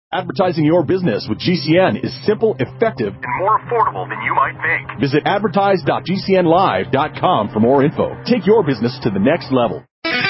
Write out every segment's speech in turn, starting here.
Advertising your business with GCN is simple, effective, and more affordable than you might think. Visit advertise.gcnlive.com for more info. Take your business to the next level.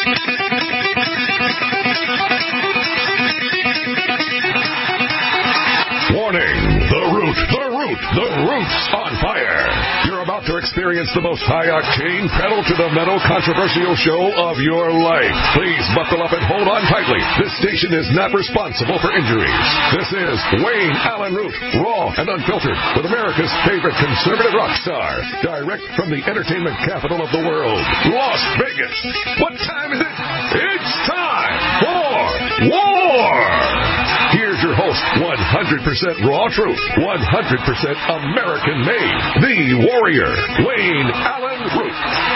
Warning! The Root's on fire! You're about to experience the most high-octane, pedal-to-the-metal controversial show of your life. Please buckle up and hold on tightly. This station is not responsible for injuries. This is Wayne Allen Root, raw and unfiltered, with America's favorite conservative rock star, direct from the entertainment capital of the world, Las Vegas. What time is it? It's time for war! Here's your host, 100% raw truth, 100% American-made, the warrior, Wayne Allen Root.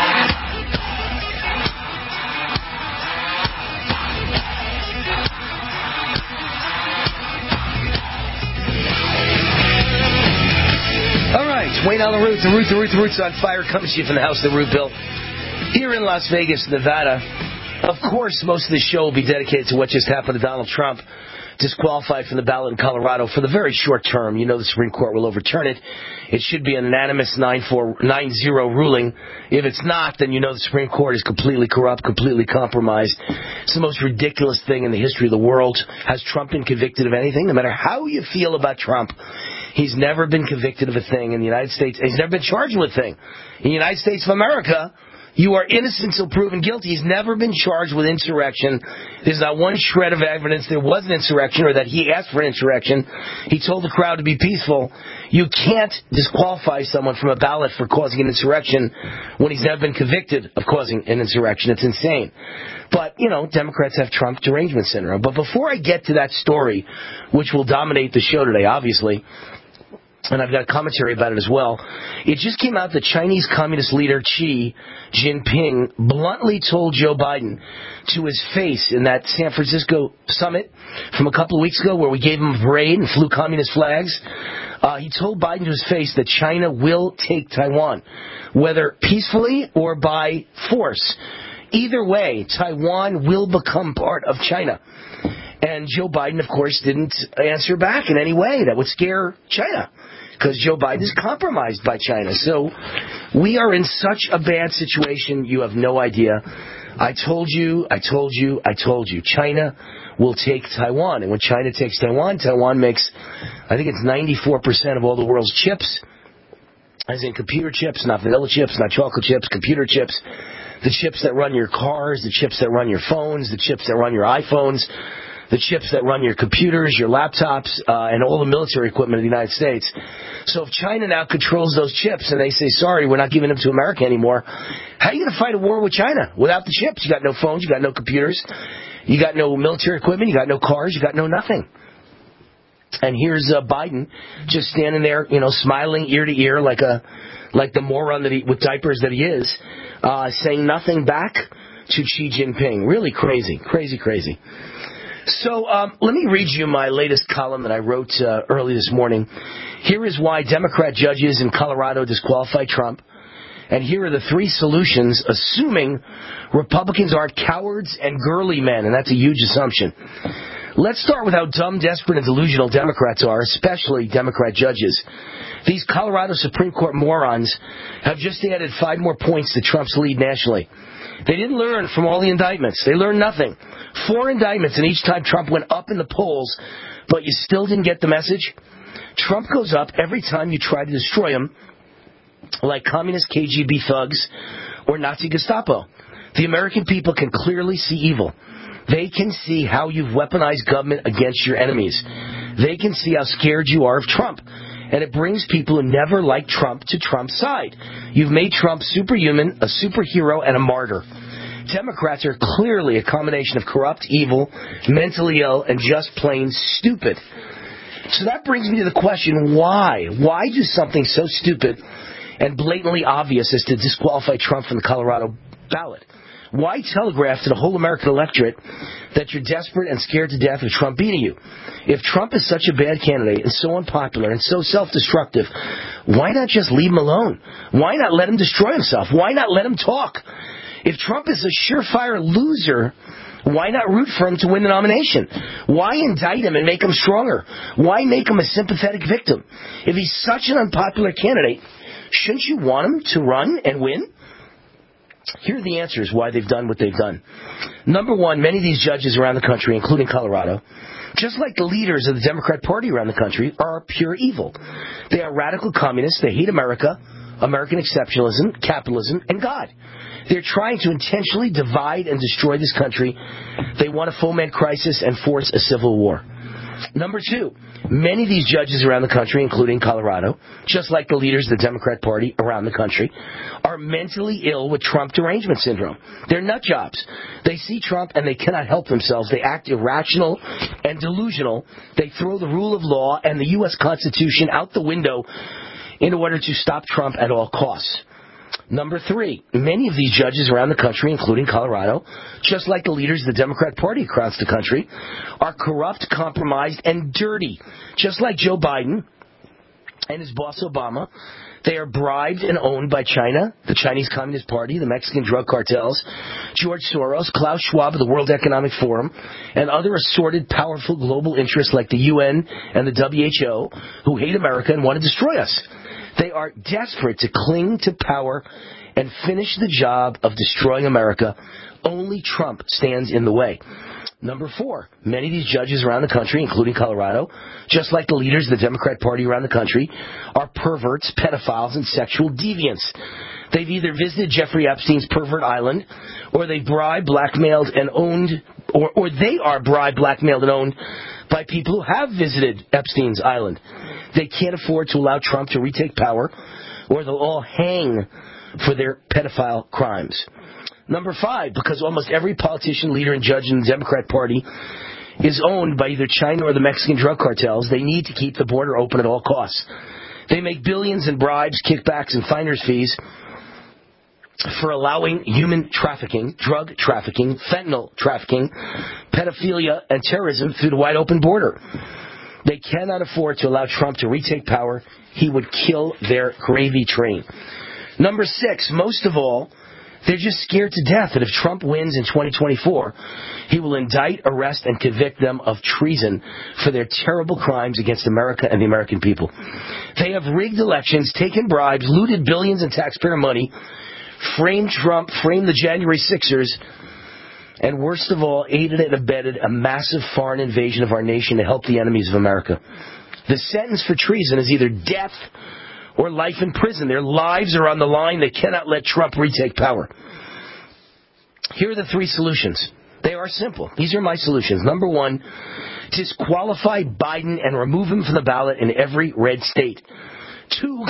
All right, Wayne Allen Root, the Root's on fire, comes to you from the house that Root built here in Las Vegas, Nevada. Of course, most of the show will be dedicated to what just happened to Donald Trump, disqualified from the ballot in Colorado for the very short term. You know the Supreme Court will overturn it. It should be an unanimous 9-0 ruling. If it's not, then you know the Supreme Court is completely corrupt, completely compromised. It's the most ridiculous thing in the history of the world. Has Trump been convicted of anything? No matter how you feel about Trump, he's never been convicted of a thing in the United States. He's never been charged with a thing. In the United States of America, you are innocent until proven guilty. He's never been charged with insurrection. There's not one shred of evidence there was an insurrection or that he asked for an insurrection. He told the crowd to be peaceful. You can't disqualify someone from a ballot for causing an insurrection when he's never been convicted of causing an insurrection. It's insane. But, you know, Democrats have Trump derangement syndrome. But before I get to that story, which will dominate the show today, obviously, and I've got a commentary about it as well. It just came out that Chinese Communist leader Xi Jinping bluntly told Joe Biden to his face in that San Francisco summit from a couple of weeks ago where we gave him a parade and flew communist flags. He told Biden to his face that China will take Taiwan, whether peacefully or by force. Either way, Taiwan will become part of China. And Joe Biden, of course, didn't answer back in any way that would scare China, because Joe Biden is compromised by China. So we are in such a bad situation, you have no idea. I told you. China will take Taiwan. And when China takes Taiwan, Taiwan makes, I think it's 94% of all the world's chips, as in computer chips, not vanilla chips, not chocolate chips, computer chips. The chips that run your cars, the chips that run your phones, the chips that run your iPhones, the chips that run your computers, your laptops, and all the military equipment of the United States. So if China now controls those chips and they say, sorry, we're not giving them to America anymore, how are you going to fight a war with China without the chips? You got no phones, you got no computers, you got no military equipment, you got no cars, you got no nothing. And here's Biden just standing there, you know, smiling ear to ear like the moron that with diapers that he is, saying nothing back to Xi Jinping. Really crazy. So let me read you my latest column that I wrote early this morning. Here is why Democrat judges in Colorado disqualify Trump. And here are the 3 solutions, assuming Republicans aren't cowards and girly men. And that's a huge assumption. Let's start with how dumb, desperate, and delusional Democrats are, especially Democrat judges. These Colorado Supreme Court morons have just added 5 more points to Trump's lead nationally. They didn't learn from all the indictments. They learned nothing. 4 indictments, and each time Trump went up in the polls, but you still didn't get the message. Trump goes up every time you try to destroy him, like communist KGB thugs or Nazi Gestapo. The American people can clearly see evil. They can see how you've weaponized government against your enemies. They can see how scared you are of Trump. And it brings people who never liked Trump to Trump's side. You've made Trump superhuman, a superhero, and a martyr. Democrats are clearly a combination of corrupt, evil, mentally ill, and just plain stupid. So that brings me to the question, why? Why do something so stupid and blatantly obvious as to disqualify Trump from the Colorado ballot? Why telegraph to the whole American electorate that you're desperate and scared to death of Trump beating you? If Trump is such a bad candidate and so unpopular and so self-destructive, why not just leave him alone? Why not let him destroy himself? Why not let him talk? If Trump is a surefire loser, Why not root for him to win the nomination? Why indict him and make him stronger? Why make him a sympathetic victim? If he's such an unpopular candidate, shouldn't you want him to run and win? Here are the answers why they've done what they've done. Number one, many of these judges around the country, including Colorado, just like the leaders of the Democrat Party around the country, are pure evil. They are radical communists. They hate America, American exceptionalism, capitalism, and God. They're trying to intentionally divide and destroy this country. They want to foment crisis and force a civil war. Number two, many of these judges around the country, including Colorado, just like the leaders of the Democrat Party around the country, are mentally ill with Trump derangement syndrome. They're nut jobs. They see Trump and they cannot help themselves. They act irrational and delusional. They throw the rule of law and the U.S. Constitution out the window in order to stop Trump at all costs. Number three, many of these judges around the country, including Colorado, just like the leaders of the Democrat Party across the country, are corrupt, compromised, and dirty. Just like Joe Biden and his boss Obama, they are bribed and owned by China, the Chinese Communist Party, the Mexican drug cartels, George Soros, Klaus Schwab of the World Economic Forum, and other assorted, powerful global interests like the UN and the WHO, who hate America and want to destroy us. They are desperate to cling to power and finish the job of destroying America. Only Trump stands in the way. Number four, many of these judges around the country, including Colorado, just like the leaders of the Democrat Party around the country, are perverts, pedophiles, and sexual deviants. They've either visited Jeffrey Epstein's pervert island, or they bribed, blackmailed, and owned, or they are bribed, blackmailed, and owned by people who have visited Epstein's island. They can't afford to allow Trump to retake power, or they'll all hang for their pedophile crimes. Number five, because almost every politician, leader, and judge in the Democrat Party is owned by either China or the Mexican drug cartels, they need to keep the border open at all costs. They make billions in bribes, kickbacks, and finder's fees for allowing human trafficking, drug trafficking, fentanyl trafficking, pedophilia, and terrorism through the wide open border. They cannot afford to allow Trump to retake power. He would kill their gravy train. Number six, most of all, they're just scared to death that if Trump wins in 2024, he will indict, arrest, and convict them of treason for their terrible crimes against America and the American people. They have rigged elections, taken bribes, looted billions in taxpayer money, framed Trump, framed the January 6ers, and worst of all, aided and abetted a massive foreign invasion of our nation to help the enemies of America. The sentence for treason is either death or life in prison. Their lives are on the line. They cannot let Trump retake power. Here are the three solutions. They are simple. These are my solutions. Number one, disqualify Biden and remove him from the ballot in every red state. Two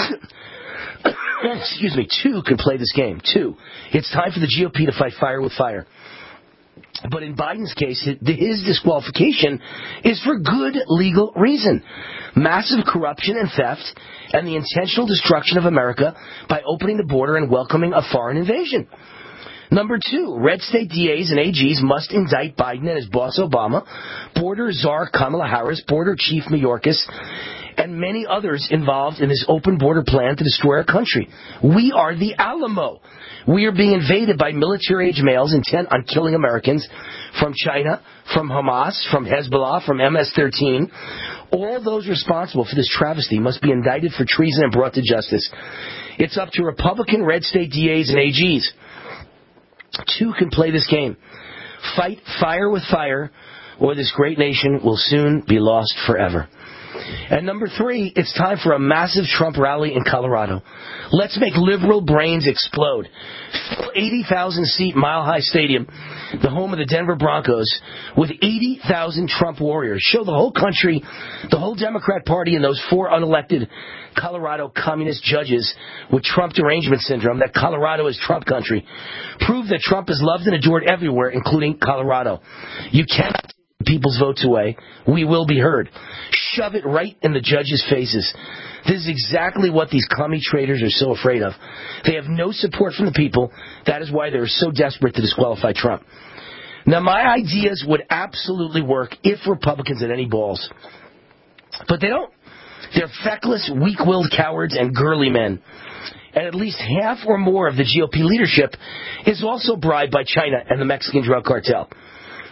can play this game. Two, it's time for the GOP to fight fire with fire. But in Biden's case, his disqualification is for good legal reason. Massive corruption and theft and the intentional destruction of America by opening the border and welcoming a foreign invasion. Number two, red state DAs and AGs must indict Biden and his boss Obama, border czar Kamala Harris, border chief Mayorkas, and many others involved in this open border plan to destroy our country. We are the Alamo. We are being invaded by military-age males intent on killing Americans from China, from Hamas, from Hezbollah, from MS-13. All those responsible for this travesty must be indicted for treason and brought to justice. It's up to Republican red state DAs and AGs. Two can play this game. Fight fire with fire, or this great nation will soon be lost forever. And number three, it's time for a massive Trump rally in Colorado. Let's make liberal brains explode. Fill 80,000-seat Mile High Stadium, the home of the Denver Broncos, with 80,000 Trump warriors. Show the whole country, the whole Democrat Party, and those four unelected Colorado communist judges with Trump derangement syndrome that Colorado is Trump country. Prove that Trump is loved and adored everywhere, including Colorado. You cannot take people's votes away. We will be heard. Shove it right in the judges' faces. This is exactly what these commie traitors are so afraid of. They have no support from the people. That is why they're so desperate to disqualify Trump. Now, my ideas would absolutely work if Republicans had any balls. But they don't. They're feckless, weak-willed cowards and girly men. And at least half or more of the GOP leadership is also bribed by China and the Mexican drug cartel.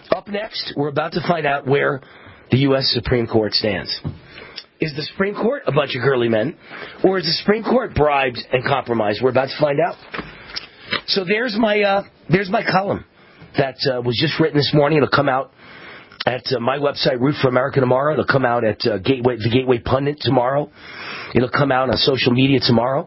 Up next, we're about to find out where the U.S. Supreme Court stands. Is the Supreme Court a bunch of girly men, or is the Supreme Court bribed and compromised? We're about to find out. So there's my column that was just written this morning. It'll come out at my website, Root for America, tomorrow. It'll come out at the Gateway Pundit tomorrow. It'll come out on social media tomorrow.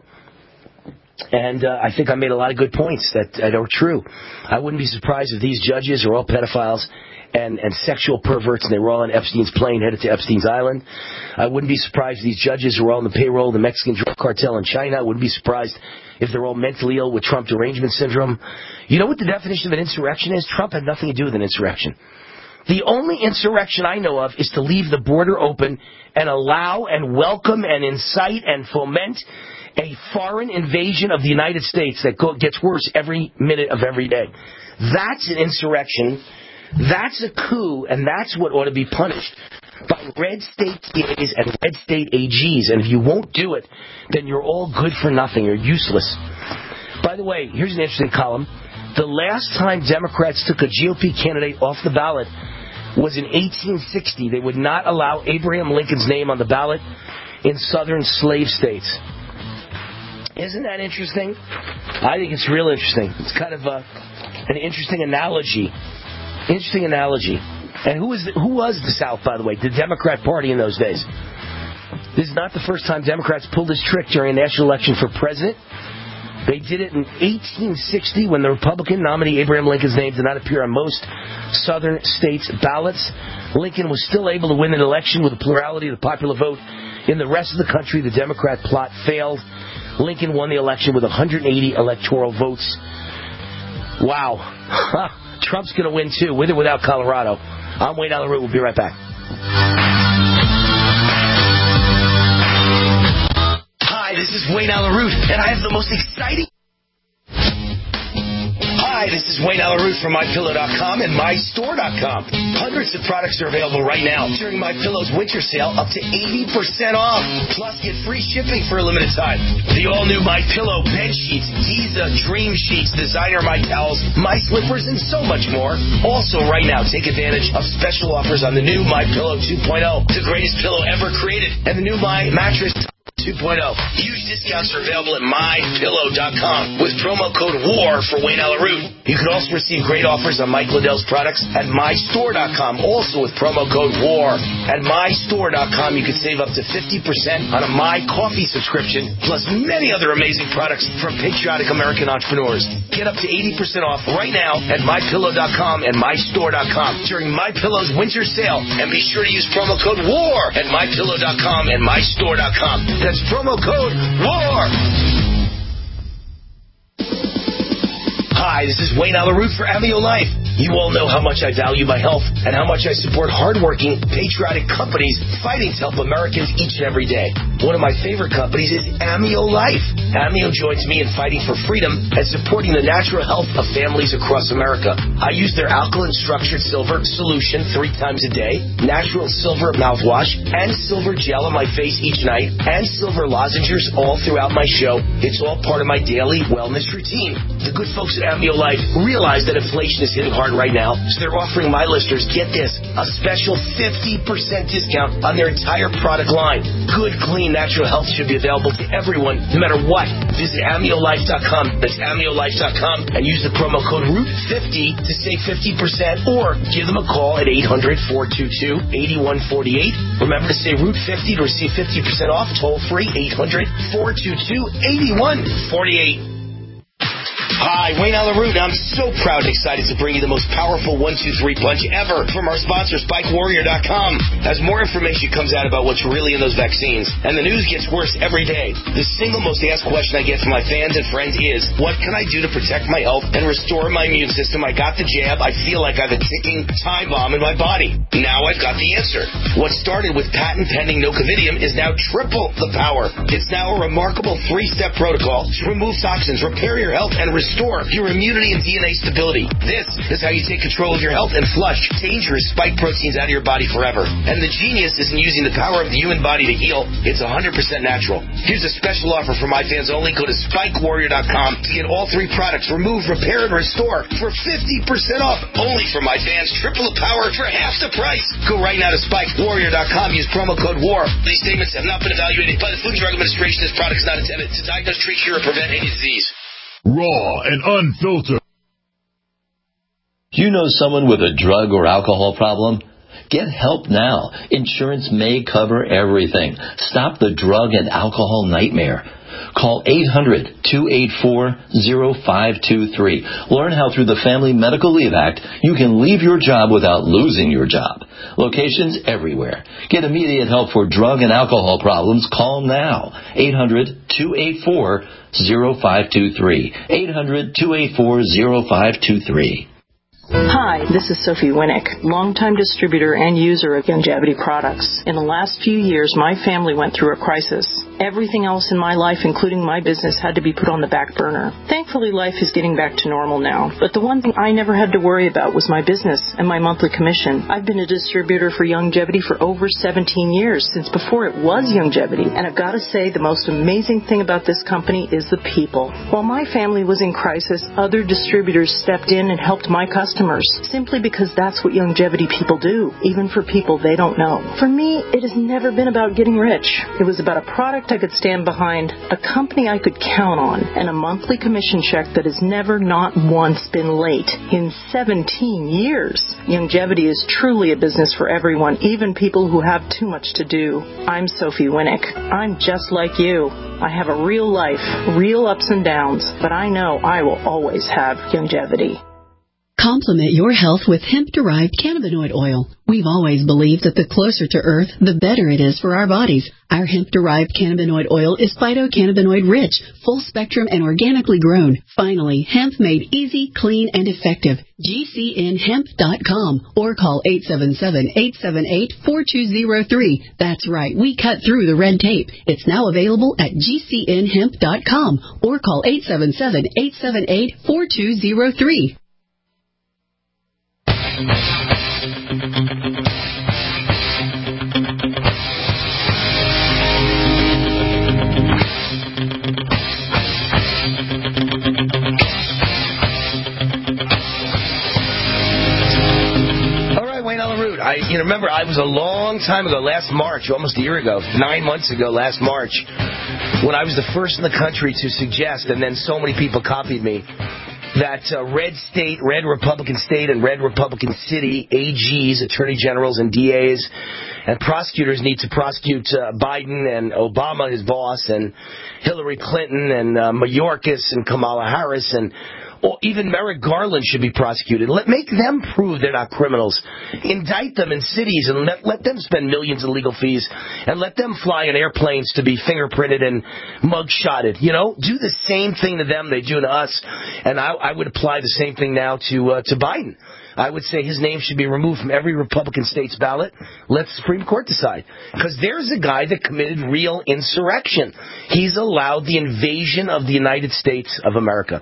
And I think I made a lot of good points that are true. I wouldn't be surprised if these judges are all pedophiles and sexual perverts, and they were all on Epstein's plane headed to Epstein's Island. I wouldn't be surprised if these judges were all on the payroll of the Mexican drug cartel in China. I wouldn't be surprised if they're all mentally ill with Trump derangement syndrome. You know what the definition of an insurrection is? Trump had nothing to do with an insurrection. The only insurrection I know of is to leave the border open and allow and welcome and incite and foment a foreign invasion of the United States that gets worse every minute of every day. That's an insurrection. That's a coup, and that's what ought to be punished by red state DAs and red state AGs. And if you won't do it, then you're all good for nothing. You're useless. By the way, here's an interesting column. The last time Democrats took a GOP candidate off the ballot was in 1860. They would not allow Abraham Lincoln's name on the ballot in southern slave states. Isn't that interesting? I think it's real interesting. It's kind of an interesting analogy. Interesting analogy. And who was the South, by the way? The Democrat Party in those days. This is not the first time Democrats pulled this trick during a national election for president. They did it in 1860 when the Republican nominee Abraham Lincoln's name did not appear on most southern states' ballots. Lincoln was still able to win an election with a plurality of the popular vote. In the rest of the country, the Democrat plot failed. Lincoln won the election with 180 electoral votes. Wow. Trump's going to win, too, with or without Colorado. I'm Wayne Allyn Root. We'll be right back. Hi, this is Wayne Allyn Root, and I have the most exciting... Hi, this is Wayne Allyn Root from MyPillow.com and MyStore.com. Hundreds of products are available right now during MyPillow's winter sale, up to 80% off. Plus, get free shipping for a limited time. The all-new MyPillow bed sheets, Giza Dream Sheets, designer My Towels, My Slippers, and so much more. Also, right now, take advantage of special offers on the new MyPillow 2.0, the greatest pillow ever created, and the new My Mattress 2.0. Huge discounts are available at MyPillow.com with promo code WAR for Wayne Allyn Root. You can also receive great offers on Mike Lindell's products at MyStore.com, also with promo code WAR. At MyStore.com, you can save up to 50% on a My Coffee subscription, plus many other amazing products from patriotic American entrepreneurs. Get up to 80% off right now at MyPillow.com and MyStore.com during MyPillow's winter sale. And be sure to use promo code WAR at MyPillow.com and MyStore.com. That's promo code WAR. Hi, this is Wayne Allyn Root for Amio Life. You all know how much I value my health and how much I support hardworking, patriotic companies fighting to help Americans each and every day. One of my favorite companies is Amio Life. Amio joins me in fighting for freedom and supporting the natural health of families across America. I use their alkaline structured silver solution 3 times a day, natural silver mouthwash, and silver gel on my face each night, and silver lozenges all throughout my show. It's all part of my daily wellness routine. The good folks at Amio Life realize that inflation is hitting hard right now, so they're offering my listeners, get this, a special 50% discount on their entire product line. Good, clean, natural health should be available to everyone, no matter what. Visit AmioLife.com, that's AmioLife.com, and use the promo code ROOT50 to save 50%, or give them a call at 800-422-8148. Remember to say ROOT50 to receive 50% off, toll free, 800-422-8148. Hi, Wayne Allyn Root. I'm so proud and excited to bring you the most powerful 1-2-3 punch ever from our sponsor, SpikeWarrior.com. As more information comes out about what's really in those vaccines, and the news gets worse every day, the single most asked question I get from my fans and friends is, what can I do to protect my health and restore my immune system? I got the jab. I feel like I have a ticking time bomb in my body. Now I've got the answer. What started with patent-pending Nocovidium is now triple the power. It's now a remarkable 3-step protocol to remove toxins, repair your health, and restore restore your immunity and DNA stability. This is how you take control of your health and flush dangerous spike proteins out of your body forever. And the genius isn't using the power of the human body to heal. It's 100% natural. Here's a special offer for my fans only. Go to SpikeWarrior.com to get all 3 products, remove, repair, and restore for 50% off. Only for my fans. Triple the power for half the price. Go right now to SpikeWarrior.com. Use promo code WAR. These statements have not been evaluated by the Food and Drug Administration. This product is not intended to diagnose, treat, cure, or prevent any disease. Raw and unfiltered. Do you know someone with a drug or alcohol problem? Get help now. Insurance may cover everything. Stop the drug and alcohol nightmare. Call 800-284-0523. Learn how through the Family Medical Leave Act you can leave your job without losing your job. Locations everywhere. Get immediate help for drug and alcohol problems. Call now. 800-284-0523. 800-284-0523. Hi, this is Sophie Winnick, longtime distributor and user of Youngevity products. In the last few years, my family went through a crisis. Everything else in my life, including my business, had to be put on the back burner. Thankfully, life is getting back to normal now. But the one thing I never had to worry about was my business and my monthly commission. I've been a distributor for Youngevity for over 17 years, since before it was Youngevity. And I've got to say, the most amazing thing about this company is the people. While my family was in crisis, other distributors stepped in and helped my customers, simply because that's what Youngevity people do, even for people they don't know. For me, it has never been about getting rich. It was about a product I could stand behind, a company I could count on, and a monthly commission check that has never, not once, been late in 17 years. Youngevity is truly a business for everyone, even people who have too much to do. I'm Sophie Winnick. I'm just like you. I have a real life, real ups and downs, but I know I will always have Youngevity. Complement your health with hemp-derived cannabinoid oil. We've always believed that the closer to Earth, the better it is for our bodies. Our hemp-derived cannabinoid oil is phytocannabinoid-rich, full-spectrum, and organically grown. Finally, hemp made easy, clean, and effective. GCNhemp.com or call 877-878-4203. That's right, we cut through the red tape. It's now available at GCNhemp.com or call 877-878-4203. Remember, I was a long time ago, last March, almost a year ago, 9 months ago, last March, when I was the first in the country to suggest, and then so many people copied me, that red Republican state and red Republican city AGs, attorney generals and DAs and prosecutors need to prosecute Biden and Obama, his boss, and Hillary Clinton and Mayorkas and Kamala Harris and even Merrick Garland should be prosecuted. Make them prove they're not criminals. Indict them in cities and let them spend millions in legal fees and let them fly in airplanes to be fingerprinted and mugshotted. Do the same thing to them they do to us. And I would apply the same thing now to Biden. I would say his name should be removed from every Republican state's ballot. Let the Supreme Court decide. Because there's a guy that committed real insurrection. He's allowed the invasion of the United States of America.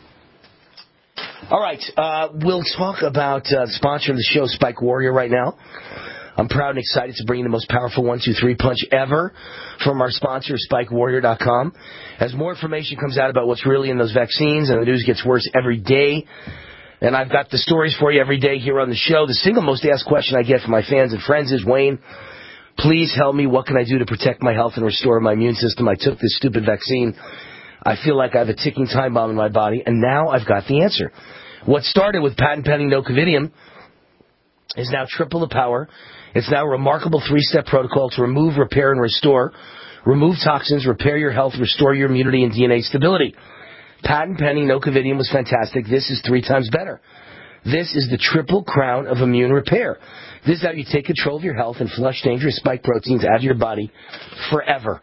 All right, we'll talk about the sponsor of the show, Spike Warrior, right now. I'm proud and excited to bring you the most powerful 1-2-3 punch ever from our sponsor, SpikeWarrior.com. As more information comes out about what's really in those vaccines, and the news gets worse every day, and I've got the stories for you every day here on the show. The single most asked question I get from my fans and friends is, Wayne, please help me. What can I do to protect my health and restore my immune system? I took this stupid vaccine. I feel like I have a ticking time bomb in my body, and now I've got the answer. What started with patent-pending nocovidium is now triple the power. It's now a remarkable 3-step protocol to remove, repair, and restore. Remove toxins, repair your health, restore your immunity and DNA stability. Patent-pending nocovidium was fantastic. This is 3 times better. This is the triple crown of immune repair. This is how you take control of your health and flush dangerous spike proteins out of your body forever.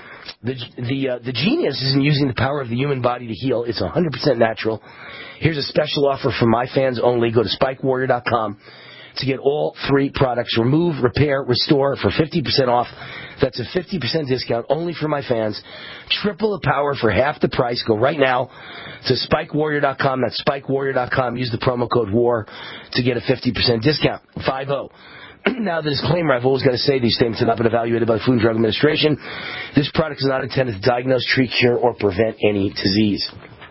The genius is in using the power of the human body to heal. It's 100% natural. Here's a special offer for my fans only. Go to SpikeWarrior.com to get all 3 products. Remove, repair, restore for 50% off. That's a 50% discount only for my fans. Triple the power for half the price. Go right now to SpikeWarrior.com. That's SpikeWarrior.com. Use the promo code WAR to get a 50% discount. 50. Now, the disclaimer, I've always got to say these statements have not been evaluated by the Food and Drug Administration. This product is not intended to diagnose, treat, cure, or prevent any disease.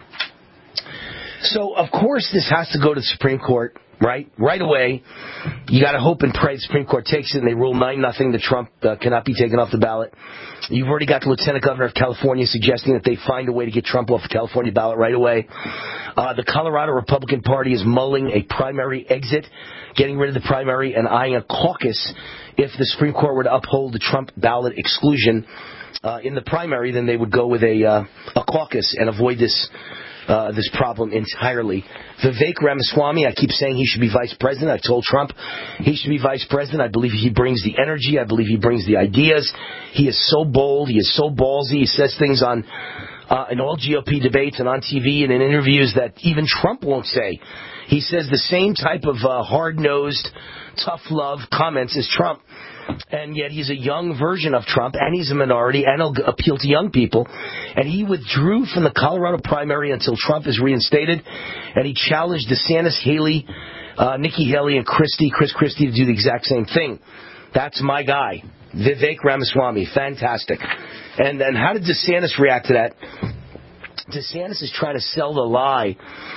So, of course, this has to go to the Supreme Court, right? Right away. You got to hope and pray the Supreme Court takes it and they rule 9-0 that Trump cannot be taken off the ballot. You've already got the Lieutenant Governor of California suggesting that they find a way to get Trump off the California ballot right away. The Colorado Republican Party is mulling a primary exit, getting rid of the primary and eyeing a caucus. If the Supreme Court were to uphold the Trump ballot exclusion in the primary, then they would go with a caucus and avoid this problem entirely. Vivek Ramaswamy, I keep saying he should be vice president. I've told Trump he should be vice president. I believe he brings the energy. I believe he brings the ideas. He is so bold. He is so ballsy. He says things on in all GOP debates and on TV and in interviews that even Trump won't say. He says the same type of hard-nosed, tough love comments as Trump. And yet he's a young version of Trump, and he's a minority, and he'll appeal to young people. And he withdrew from the Colorado primary until Trump is reinstated, and he challenged DeSantis, Haley, Nikki Haley, and Chris Christie to do the exact same thing. That's my guy, Vivek Ramaswamy. Fantastic. And then how did DeSantis react to that? DeSantis is trying to sell the lie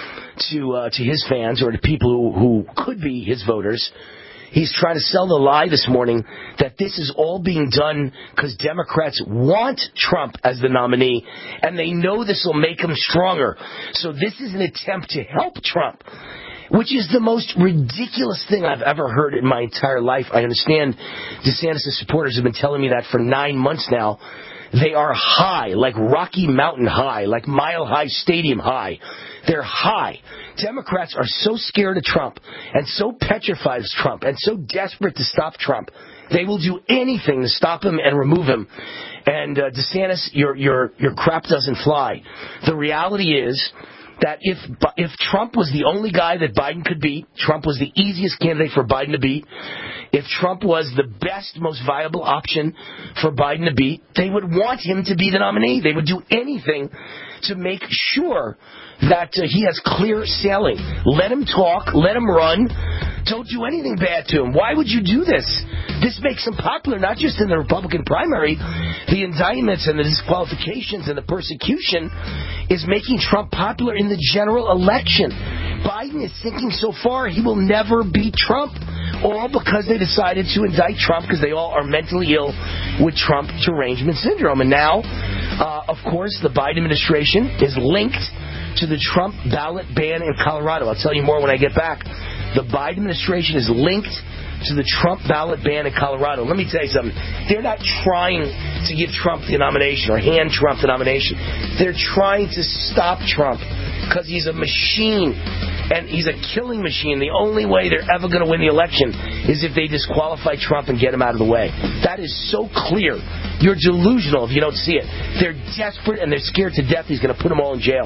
to his fans or to people who could be his voters. He's trying to sell the lie this morning that this is all being done because Democrats want Trump as the nominee, and they know this will make him stronger. So this is an attempt to help Trump, which is the most ridiculous thing I've ever heard in my entire life. I understand DeSantis' supporters have been telling me that for 9 months now. They are high, like Rocky Mountain high, like Mile High Stadium high. They're high. Democrats are so scared of Trump and so petrified of Trump and so desperate to stop Trump, they will do anything to stop him and remove him. And DeSantis, your crap doesn't fly. The reality is that if Trump was the only guy that Biden could beat, Trump was the easiest candidate for Biden to beat, if Trump was the best, most viable option for Biden to beat, they would want him to be the nominee. They would do anything to make sure that he has clear sailing. Let him talk. Let him run. Don't do anything bad to him. Why would you do this? This makes him popular, not just in the Republican primary. The indictments and the disqualifications and the persecution is making Trump popular in the general election. Biden is sinking so far he will never beat Trump, all because they decided to indict Trump because they all are mentally ill with Trump derangement syndrome. And now, of course, the Biden administration is linked to the Trump ballot ban in Colorado. I'll tell you more when I get back. The Biden administration is linked to the Trump ballot ban in Colorado. Let me tell you something. They're not trying to give Trump the nomination or hand Trump the nomination. They're trying to stop Trump because he's a machine, and he's a killing machine. The only way they're ever going to win the election is if they disqualify Trump and get him out of the way. That is so clear. You're delusional if you don't see it. They're desperate, and they're scared to death he's going to put them all in jail.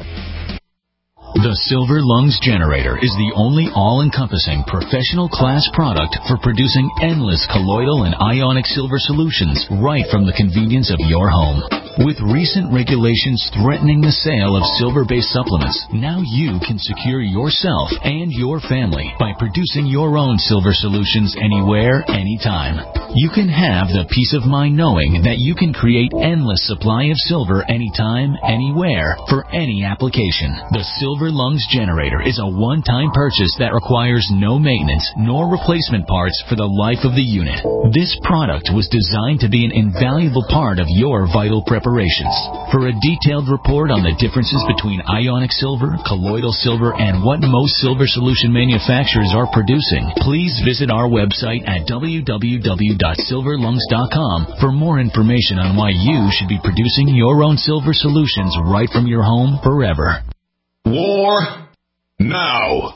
The Silver Lungs Generator is the only all-encompassing professional class product for producing endless colloidal and ionic silver solutions right from the convenience of your home. With recent regulations threatening the sale of silver-based supplements, now you can secure yourself and your family by producing your own silver solutions anywhere, anytime. You can have the peace of mind knowing that you can create endless supply of silver anytime, anywhere, for any application. The Silver Lungs Generator is a one-time purchase that requires no maintenance nor replacement parts for the life of the unit. This product was designed to be an invaluable part of your vital preparations. For a detailed report on the differences between ionic silver, colloidal silver, and what most silver solution manufacturers are producing, please visit our website at www.silverlungs.com for more information on why you should be producing your own silver solutions right from your home forever. War now.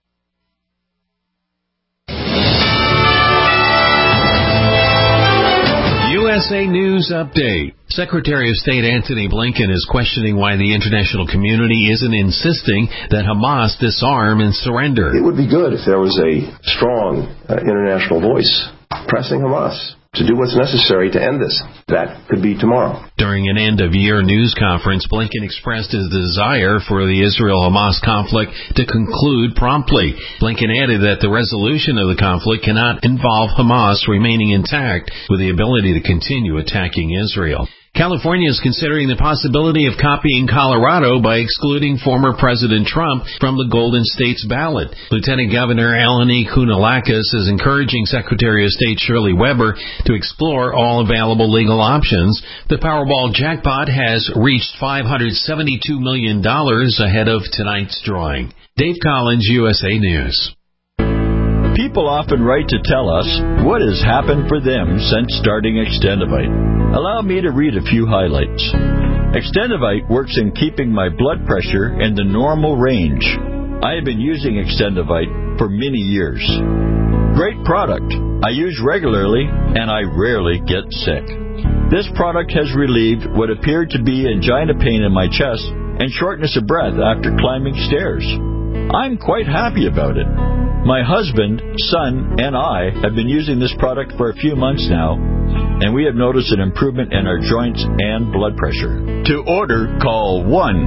USA News Update. Secretary of State Antony Blinken is questioning why the international community isn't insisting that Hamas disarm and surrender. It would be good if there was a strong international voice pressing Hamas to do what's necessary to end this. That could be tomorrow. During an end-of-year news conference, Blinken expressed his desire for the Israel-Hamas conflict to conclude promptly. Blinken added that the resolution of the conflict cannot involve Hamas remaining intact with the ability to continue attacking Israel. California is considering the possibility of copying Colorado by excluding former President Trump from the Golden State's ballot. Lieutenant Governor Eleni Kounalakis is encouraging Secretary of State Shirley Weber to explore all available legal options. The Powerball jackpot has reached $572 million ahead of tonight's drawing. Dave Collins, USA News. People often write to tell us what has happened for them since starting Extendivite. Allow me to read a few highlights. Extendivite works in keeping my blood pressure in the normal range. I have been using Extendivite for many years. Great product. I use regularly and I rarely get sick. This product has relieved what appeared to be angina pain in my chest and shortness of breath after climbing stairs. I'm quite happy about it. My husband, son, and I have been using this product for a few months now, and we have noticed an improvement in our joints and blood pressure. To order, call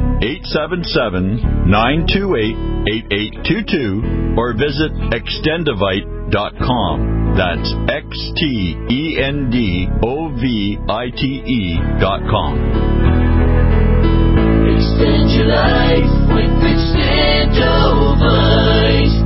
1-877-928-8822 or visit Extendivite.com. That's Extendovite.com. Extend your life with Extendovite.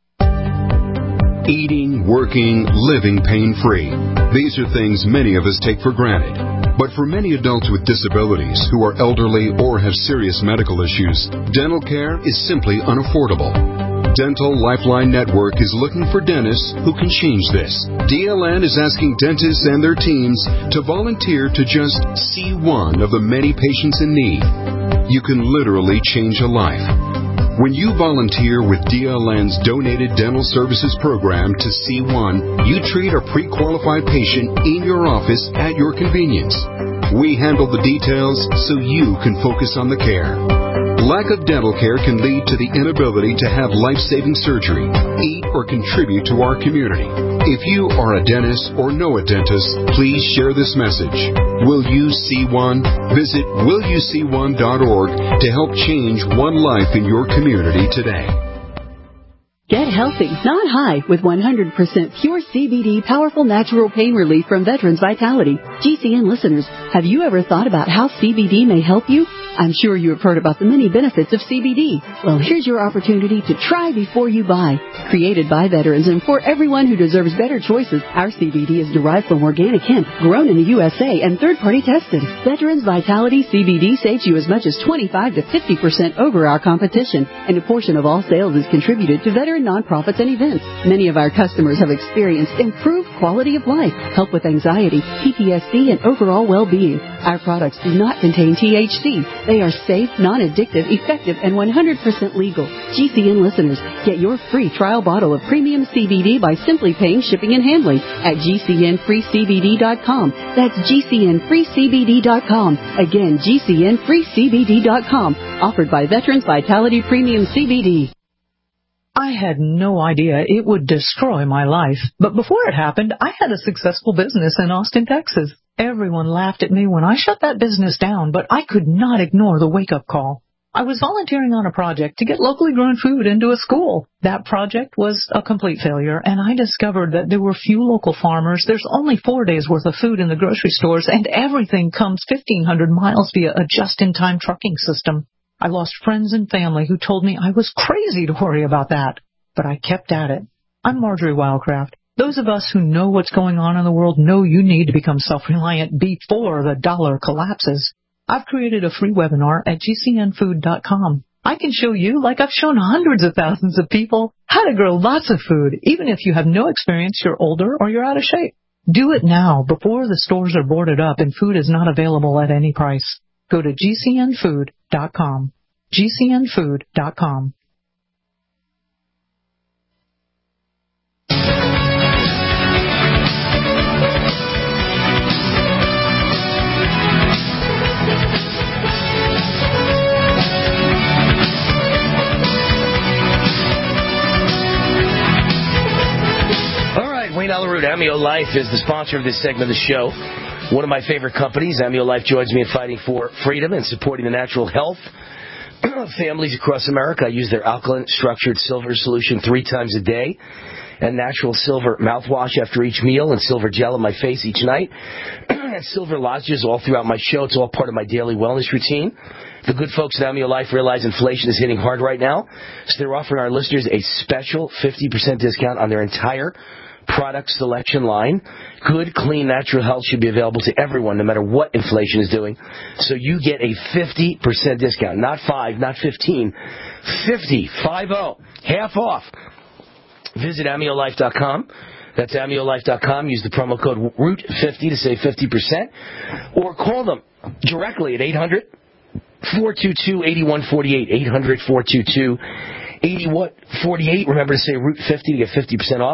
Eating, working, living pain-free. These are things many of us take for granted. But for many adults with disabilities who are elderly or have serious medical issues, dental care is simply unaffordable. Dental Lifeline Network is looking for dentists who can change this. DLN is asking dentists and their teams to volunteer to just see one of the many patients in need. You can literally change a life. When you volunteer with DLN's Donated Dental Services Program to C1, you treat a pre-qualified patient in your office at your convenience. We handle the details so you can focus on the care. Lack of dental care can lead to the inability to have life-saving surgery, eat, or contribute to our community. If you are a dentist or know a dentist, please share this message. Will you see one? Visit willyouseeone.org to help change one life in your community today. Get healthy, not high, with 100% pure CBD powerful natural pain relief from Veterans Vitality. GCN listeners, have you ever thought about how CBD may help you? I'm sure you have heard about the many benefits of CBD. Well, here's your opportunity to try before you buy. Created by veterans and for everyone who deserves better choices, our CBD is derived from organic hemp, grown in the USA, and third-party tested. Veterans Vitality CBD saves you as much as 25 to 50% over our competition, and a portion of all sales is contributed to veteran nonprofits and events. Many of our customers have experienced improved quality of life, help with anxiety, PTSD, and overall well-being. Our products do not contain THC. They are safe, non-addictive, effective, and 100% legal. GCN listeners, get your free trial bottle of premium CBD by simply paying shipping and handling at GCNFreeCBD.com. That's GCNFreeCBD.com. Again, GCNFreeCBD.com. Offered by Veterans Vitality Premium CBD. I had no idea it would destroy my life. But before it happened, I had a successful business in Austin, Texas. Everyone laughed at me when I shut that business down, but I could not ignore the wake-up call. I was volunteering on a project to get locally grown food into a school. That project was a complete failure, and I discovered that there were few local farmers. There's only 4 days' worth of food in the grocery stores, and everything comes 1,500 miles via a just-in-time trucking system. I lost friends and family who told me I was crazy to worry about that, but I kept at it. I'm Marjorie Wildcraft. Those of us who know what's going on in the world know you need to become self-reliant before the dollar collapses. I've created a free webinar at GCNfood.com. I can show you, like I've shown hundreds of thousands of people, how to grow lots of food, even if you have no experience, you're older, or you're out of shape. Do it now, before the stores are boarded up and food is not available at any price. Go to GCNfood.com. GCNfood.com. Wayne Allyn Root, Amio Life is the sponsor of this segment of the show. One of my favorite companies, Amio Life, joins me in fighting for freedom and supporting the natural health of families across America. I use their alkaline structured silver solution 3 times a day, and natural silver mouthwash after each meal, and silver gel on my face each night, and silver lozenges all throughout my show. It's all part of my daily wellness routine. The good folks at Amio Life realize inflation is hitting hard right now, so they're offering our listeners a special 50% discount on their entire product selection line. Good, clean, natural health should be available to everyone, no matter what inflation is doing. So you get a 50% discount, not 5, not 15, 50, 50, half off. Visit AmioLife.com. That's AmioLife.com. Use the promo code ROOT50 to save 50%. Or call them directly at 800-422-8148. 800-422-8148. Remember to say ROOT50 to get 50% off.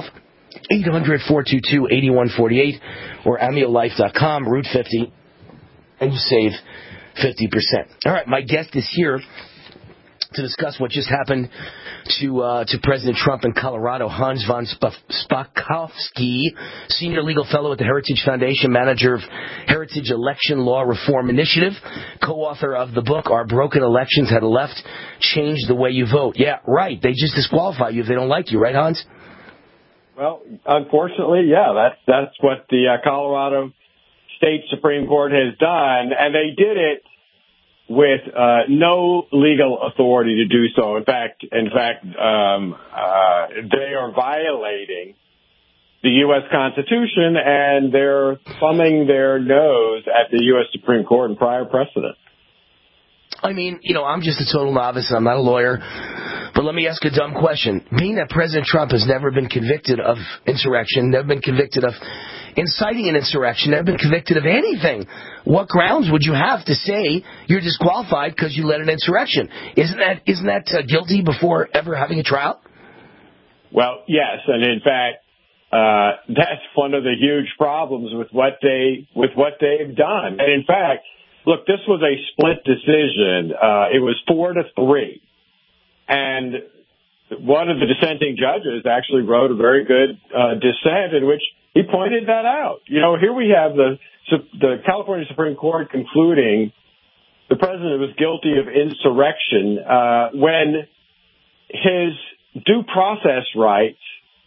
800-422-8148 or AmioLife.com, ROOT50, and you save 50%. All right, my guest is here to discuss what just happened to President Trump in Colorado. Hans von Spakovsky, Senior Legal Fellow at the Heritage Foundation, Manager of Heritage Election Law Reform Initiative, co-author of the book, Our Broken Elections Had Left Changed the Way You Vote. Yeah, right. They just disqualify you if they don't like you, right, Hans? Well, unfortunately, yeah, that's what the Colorado State Supreme Court has done, and they did it with no legal authority to do so. In fact, they are violating the U.S. Constitution, and they're thumbing their nose at the U.S. Supreme Court and prior precedent. I mean, I'm just a total novice, and I'm not a lawyer. But let me ask a dumb question. Being that President Trump has never been convicted of insurrection, never been convicted of inciting an insurrection, never been convicted of anything, what grounds would you have to say you're disqualified because you led an insurrection? Isn't that guilty before ever having a trial? Well, yes, and in fact, that's one of the huge problems with what they've done. And in fact, look, this was a split decision. It was 4-3. And one of the dissenting judges actually wrote a very good dissent in which he pointed that out. Here we have the California Supreme Court concluding the president was guilty of insurrection when his due process rights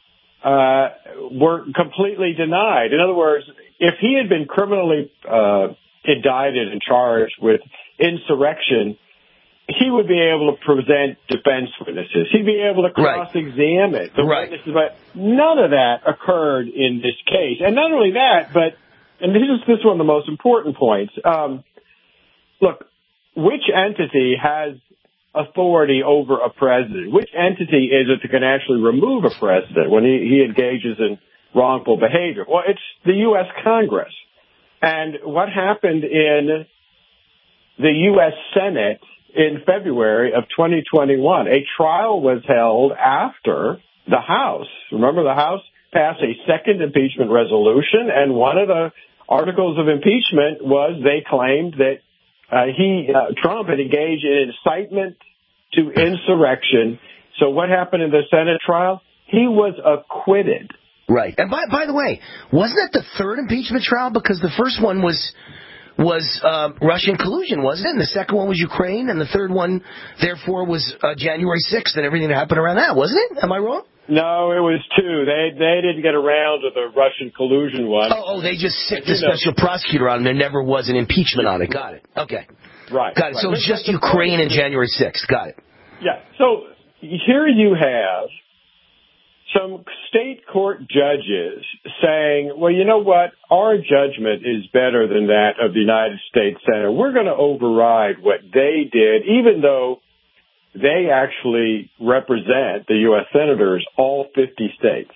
were completely denied. In other words, if he had been criminally indicted and charged with insurrection, he would be able to present defense witnesses. He'd be able to cross-examine the witnesses. But none of that occurred in this case. And not only that, but, and this is one of the most important points, look, which entity has authority over a president? Which entity is it that can actually remove a president when he engages in wrongful behavior? Well, it's the U.S. Congress. And what happened in the U.S. Senate in February of 2021, a trial was held after the House. Remember, the House passed a second impeachment resolution, and one of the articles of impeachment was they claimed that Trump had engaged in incitement to insurrection. So what happened in the Senate trial? He was acquitted. Right. And by the way, wasn't that the third impeachment trial? Because the first one was Russian collusion, wasn't it? And the second one was Ukraine, and the third one, therefore, was January 6th and everything that happened around that, wasn't it? Am I wrong? No, it was 2. They didn't get around to the Russian collusion one. Oh, they just sicked the special prosecutor on it. There never was an impeachment on it. Got it. Okay. Right. Got it. So it was just Ukraine and January 6th. Got it. Yeah. So here you have some state court judges saying, well, you know what? Our judgment is better than that of the United States Senate. We're going to override what they did, even though they actually represent, the U.S. senators, all 50 states.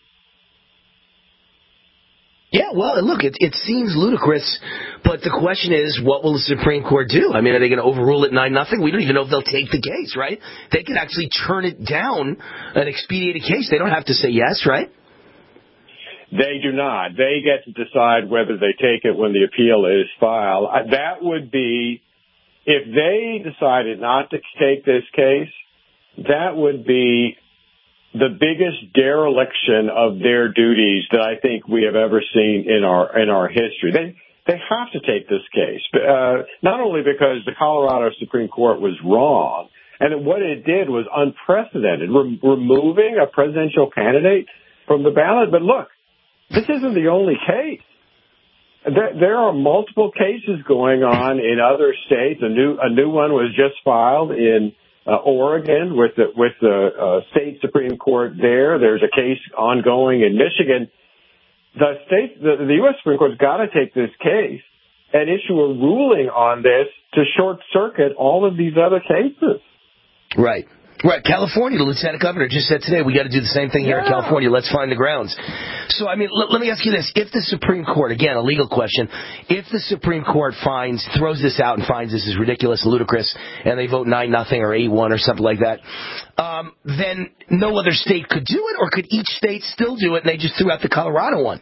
Yeah, well, look, it seems ludicrous, but the question is, what will the Supreme Court do? I mean, are they going to overrule it 9-0? We don't even know if they'll take the case, right? They can actually turn it down, an expedited case. They don't have to say yes, right? They do not. They get to decide whether they take it when the appeal is filed. That would be, if they decided not to take this case, that would be the biggest dereliction of their duties that I think we have ever seen in our history. They have to take this case, not only because the Colorado Supreme Court was wrong, and what it did was unprecedented, removing a presidential candidate from the ballot. But look, this isn't the only case. There are multiple cases going on in other states. A new one was just filed in Oregon with the state Supreme Court there. There's a case ongoing in Michigan. The U.S. Supreme Court's got to take this case and issue a ruling on this to short circuit all of these other cases. Right. California, the lieutenant governor just said today, we got to do the same thing here in California. Let's find the grounds. So, I mean, let me ask you this. If the Supreme Court, again, a legal question, if the Supreme Court throws this out and finds this is ridiculous, ludicrous, and they vote 9-0 or 8-1 or something like that, then no other state could do it, or could each state still do it and they just threw out the Colorado one?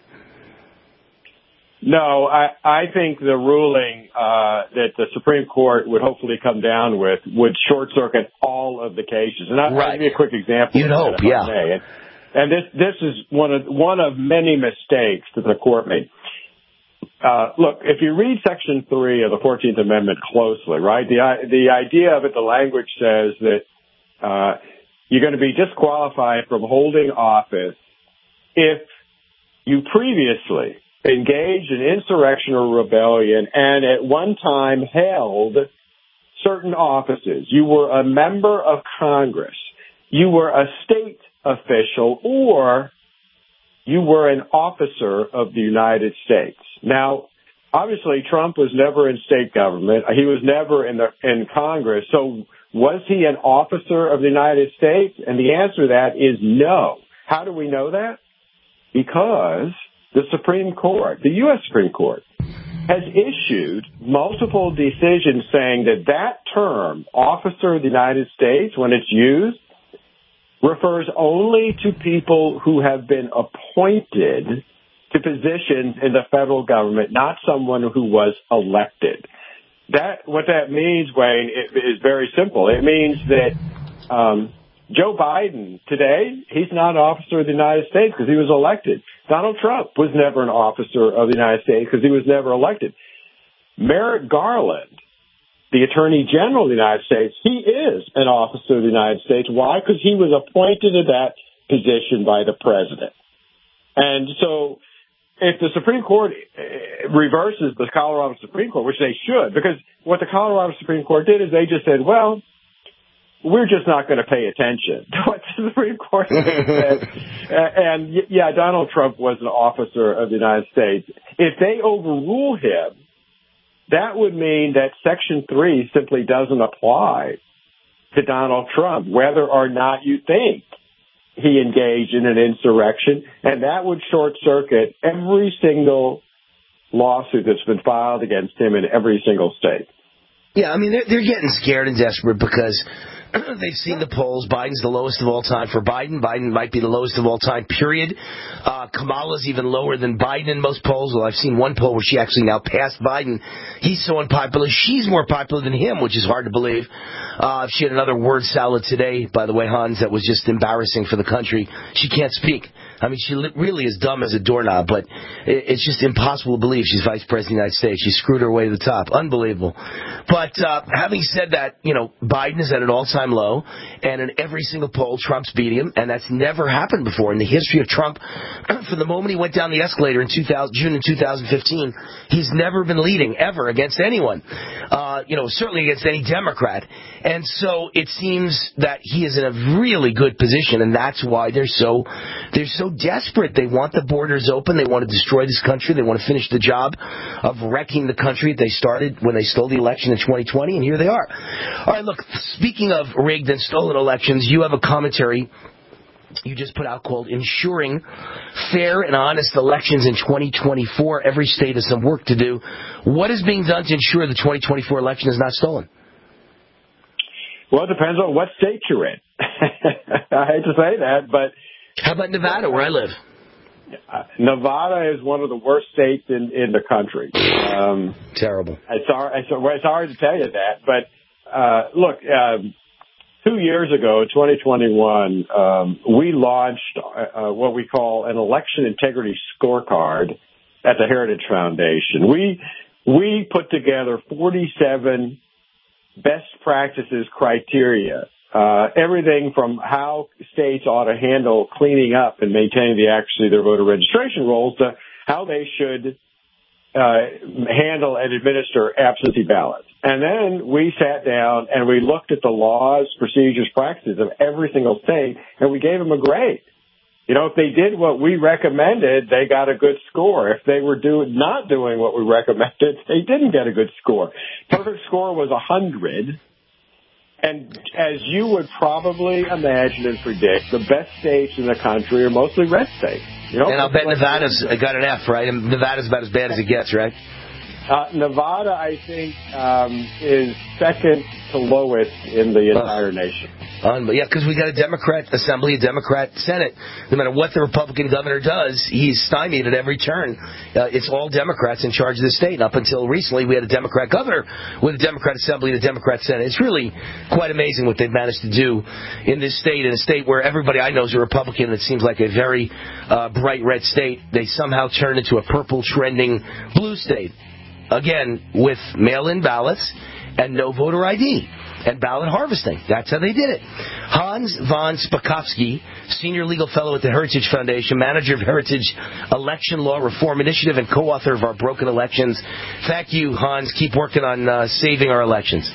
No, I think the ruling that the Supreme Court would hopefully come down with would short-circuit all of the cases. And I'll give you a quick example. You'd hope, yeah. And this is one of many mistakes that the court made. Look, if you read Section 3 of the 14th Amendment closely, right, the idea of it, the language says that you're going to be disqualified from holding office if you previously engaged in insurrection or rebellion and at one time held certain offices. You were a member of Congress. You were a state official, or you were an officer of the United States. Now, obviously, Trump was never in state government. He was never in Congress. So was he an officer of the United States? And the answer to that is no. How do we know that? Because the Supreme Court, the U.S. Supreme Court, has issued multiple decisions saying that term, officer of the United States, when it's used, refers only to people who have been appointed to positions in the federal government, not someone who was elected. What that means, Wayne, is very simple. It means that Joe Biden today, he's not an officer of the United States because he was elected. Donald Trump was never an officer of the United States because he was never elected. Merrick Garland, the Attorney General of the United States, he is an officer of the United States. Why? Because he was appointed to that position by the president. And so if the Supreme Court reverses the Colorado Supreme Court, which they should, because what the Colorado Supreme Court did is they just said, well, we're just not going to pay attention to what the Supreme Court said. And, yeah, Donald Trump was an officer of the United States. If they overrule him, that would mean that Section 3 simply doesn't apply to Donald Trump, whether or not you think he engaged in an insurrection. And that would short-circuit every single lawsuit that's been filed against him in every single state. Yeah, I mean, they're getting scared and desperate because they've seen the polls. Biden's the lowest of all time for Biden. Biden might be the lowest of all time, period. Kamala's even lower than Biden in most polls. Well, I've seen one poll where she actually now passed Biden. He's so unpopular. She's more popular than him, which is hard to believe. She had another word salad today, by the way, Hans, that was just embarrassing for the country. She can't speak. I mean, she really is dumb as a doorknob, but it's just impossible to believe she's vice president of the United States. She screwed her way to the top. Unbelievable. But having said that, you know, Biden is at an all-time low, and in every single poll, Trump's beat him, and that's never happened before. In the history of Trump, from the moment he went down the escalator in June 2015, he's never been leading, ever, against anyone, certainly against any Democrat. And so it seems that he is in a really good position, and that's why they're so desperate. They want the borders open. They want to destroy this country. They want to finish the job of wrecking the country they started when they stole the election in 2020, and here they are. All right, look, speaking of rigged and stolen elections, you have a commentary you just put out called Ensuring Fair and Honest Elections in 2024. Every state has some work to do. What is being done to ensure the 2024 election is not stolen? Well, it depends on what state you're in. I hate to say that, but... How about Nevada, where I live? Nevada is one of the worst states in the country. Terrible. It's hard to tell you that, but look, 2 years ago, 2021, we launched what we call an election integrity scorecard at the Heritage Foundation. We put together 47 best practices criteria, everything from how states ought to handle cleaning up and maintaining their voter registration rolls to how they should handle and administer absentee ballots. And then we sat down and we looked at the laws, procedures, practices of every single state, and we gave them a grade. You know, if they did what we recommended, they got a good score. If they were not doing what we recommended, they didn't get a good score. Perfect score was 100. And as you would probably imagine and predict, the best states in the country are mostly red states. You know, and I'll bet Nevada's got an F, right? And Nevada's about as bad as it gets, right? Nevada, I think, is second to lowest in the entire nation. Yeah, because we got a Democrat Assembly, a Democrat Senate. No matter what the Republican governor does, he's stymied at every turn. It's all Democrats in charge of the state. Up until recently, we had a Democrat governor with a Democrat Assembly and a Democrat Senate. It's really quite amazing what they've managed to do in this state, in a state where everybody I know is a Republican, and it seems like a very bright red state. They somehow turned into a purple trending blue state. Again, with mail-in ballots and no voter ID and ballot harvesting. That's how they did it. Hans von Spakovsky, Senior Legal Fellow at the Heritage Foundation, Manager of Heritage Election Law Reform Initiative, and co-author of Our Broken Elections. Thank you, Hans. Keep working on saving our elections.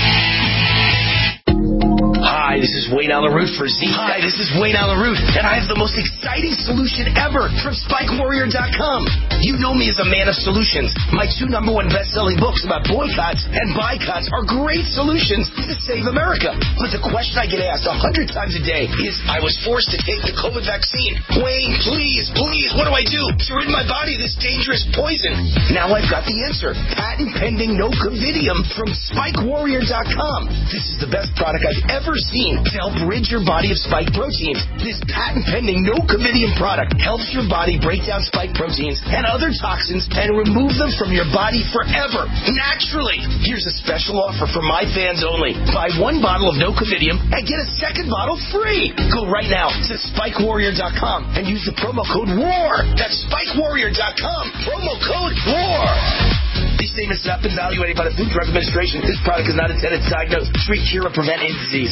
Hi, this is Wayne Alaroot for Z. Hi, this is Wayne Alaroot, and I have the most exciting solution ever from SpikeWarrior.com. You know me as a man of solutions. My 2 #1 best-selling books about boycotts and boycotts are great solutions to save America. But the question I get asked 100 times a day is, I was forced to take the COVID vaccine. Wayne, please, what do I do to rid my body of this dangerous poison? Now I've got the answer. Patent pending Nocovidium from SpikeWarrior.com. This is the best product I've ever seen to help rid your body of spike proteins. This patent-pending Nocovidium product helps your body break down spike proteins and other toxins and remove them from your body forever, naturally. Here's a special offer for my fans only. Buy 1 bottle of Nocovidium and get a 2nd bottle free. Go right now to SpikeWarrior.com and use the promo code WAR. That's SpikeWarrior.com, promo code WAR. These statements have not been evaluated by the Food and Drug Administration. This product is not intended to diagnose, treat, cure, or prevent any disease.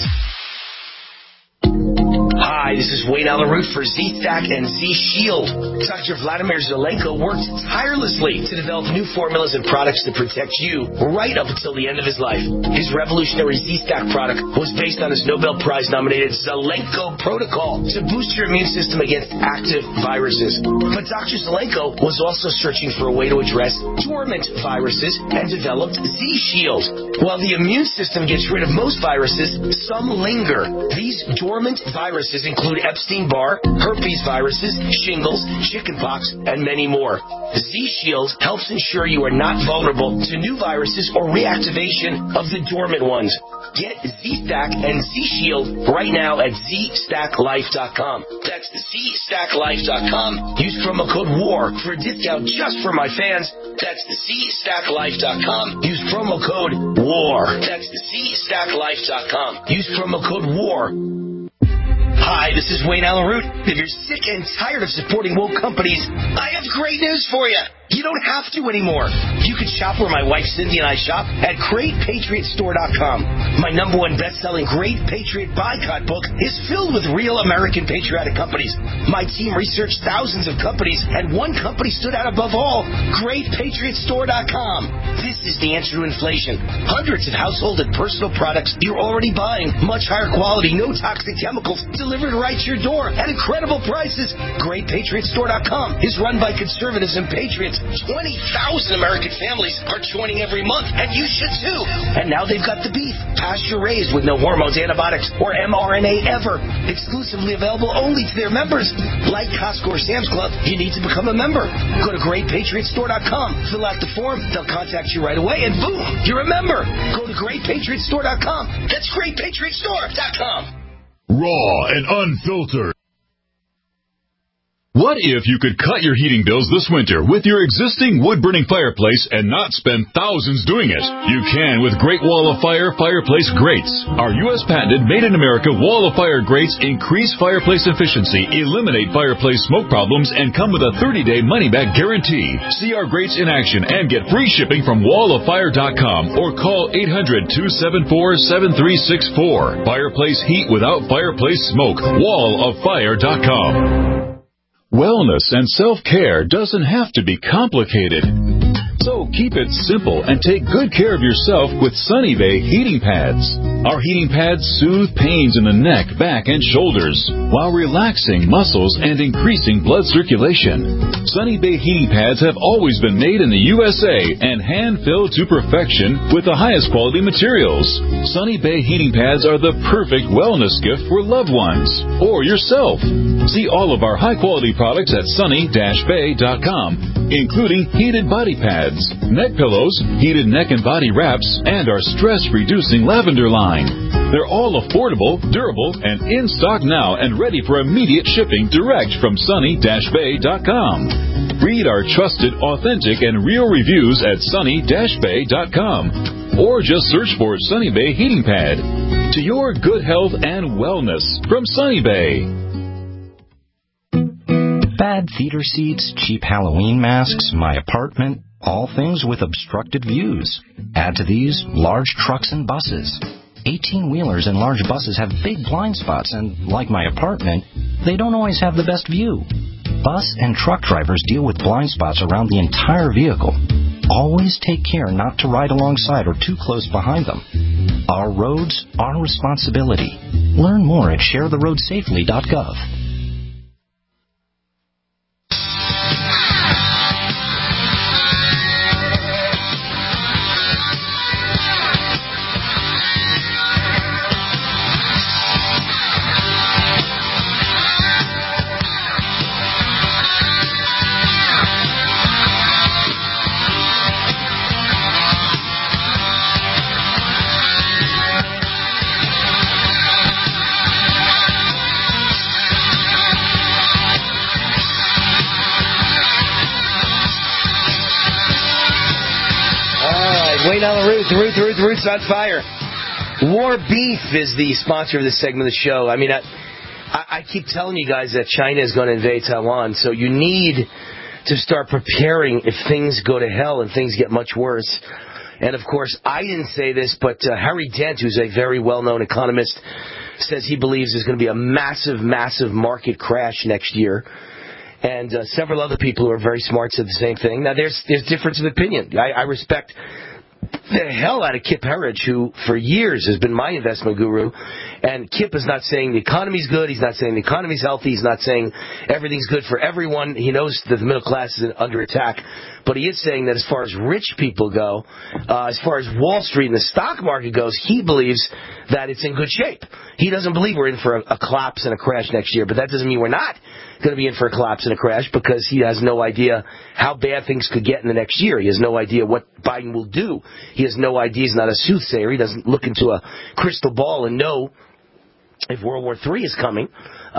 Hi, this is Wayne Alaroot for Z-Stack and Z-Shield. Dr. Vladimir Zelenko worked tirelessly to develop new formulas and products to protect you right up until the end of his life. His revolutionary Z-Stack product was based on his Nobel Prize-nominated Zelenko protocol to boost your immune system against active viruses. But Dr. Zelenko was also searching for a way to address dormant viruses and developed Z-Shield. While the immune system gets rid of most viruses, some linger. These dormant viruses include Epstein-Barr, herpes viruses, shingles, chickenpox, and many more. Z-Shield helps ensure you are not vulnerable to new viruses or reactivation of the dormant ones. Get Z-Stack and Z-Shield right now at ZStackLife.com. That's ZStackLife.com. Use promo code WAR for a discount just for my fans. That's ZStackLife.com. Use promo code WAR. That's ZStackLife.com. Use promo code WAR. Hi, this is Wayne Alaroot. If you're sick and tired of supporting woke companies, I have great news for you. You don't have to anymore. You can shop where my wife Cindy and I shop at GreatPatriotStore.com. My #1 best-selling Great Patriot Boycott book is filled with real American patriotic companies. My team researched thousands of companies, and one company stood out above all, GreatPatriotStore.com. This is the answer to inflation. Hundreds of household and personal products you're already buying. Much higher quality, no toxic chemicals, delivered right to your door at incredible prices. GreatPatriotStore.com is run by conservatives and patriots. 20,000 American families are joining every month, and you should too. And now they've got the beef, pasture-raised with no hormones, antibiotics, or mRNA ever. Exclusively available only to their members. Like Costco or Sam's Club, you need to become a member. Go to GreatPatriotStore.com, fill out the form, they'll contact you right away, and boom, you're a member. Go to GreatPatriotStore.com. That's GreatPatriotStore.com. Raw and unfiltered. What if you could cut your heating bills this winter with your existing wood-burning fireplace and not spend thousands doing it? You can with Great Wall of Fire fireplace grates. Our U.S. patented made-in-America Wall of Fire grates increase fireplace efficiency, eliminate fireplace smoke problems, and come with a 30-day money-back guarantee. See our grates in action and get free shipping from walloffire.com or call 800-274-7364. Fireplace heat without fireplace smoke. walloffire.com. Wellness and self-care doesn't have to be complicated. So keep it simple and take good care of yourself with Sunny Bay heating pads. Our heating pads soothe pains in the neck, back, and shoulders while relaxing muscles and increasing blood circulation. Sunny Bay heating pads have always been made in the USA and hand-filled to perfection with the highest quality materials. Sunny Bay heating pads are the perfect wellness gift for loved ones or yourself. See all of our high-quality products at sunny-bay.com, including heated body pads, neck pillows, heated neck and body wraps, and our stress-reducing lavender line. They're all affordable, durable, and in stock now and ready for immediate shipping direct from sunny-bay.com. Read our trusted, authentic, and real reviews at sunny-bay.com. Or just search for Sunny Bay Heating Pad. To your good health and wellness from Sunny Bay. Bad theater seats, cheap Halloween masks, my apartment, all things with obstructed views. Add to these large trucks and buses. 18-wheelers and large buses have big blind spots, and like my apartment, they don't always have the best view. Bus and truck drivers deal with blind spots around the entire vehicle. Always take care not to ride alongside or too close behind them. Our roads, our responsibility. Learn more at sharetheroadsafely.gov. The Roots on fire. War Beef is the sponsor of this segment of the show. I mean, I keep telling you guys that China is going to invade Taiwan, so you need to start preparing if things go to hell and things get much worse. And, of course, I didn't say this, but Harry Dent, who's a very well-known economist, says he believes there's going to be a massive, massive market crash next year. And several other people who are very smart said the same thing. Now, there's difference of opinion. I respect the hell out of Kip Herridge, who for years has been my investment guru. And Kip is not saying the economy's good. He's not saying the economy's healthy. He's not saying everything's good for everyone. He knows that the middle class is under attack. But he is saying that as far as rich people go, as far as Wall Street and the stock market goes, he believes that it's in good shape. He doesn't believe we're in for a collapse and a crash next year. But that doesn't mean we're not going to be in for a collapse and a crash, because he has no idea how bad things could get in the next year. He has no idea what Biden will do. He has no idea. He's not a soothsayer. He doesn't look into a crystal ball and know if World War III is coming.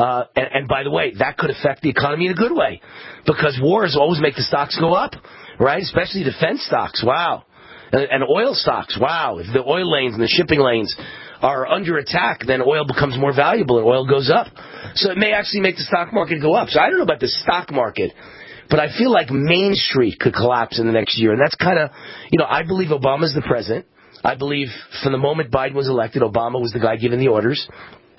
And by the way, that could affect the economy in a good way, because wars always make the stocks go up, right? Especially defense stocks. Wow. And oil stocks. Wow. If the oil lanes and the shipping lanes are under attack, then oil becomes more valuable and oil goes up. So it may actually make the stock market go up. So I don't know about the stock market, but I feel like Main Street could collapse in the next year. And that's kind of, I believe Obama's the president. I believe from the moment Biden was elected, Obama was the guy giving the orders.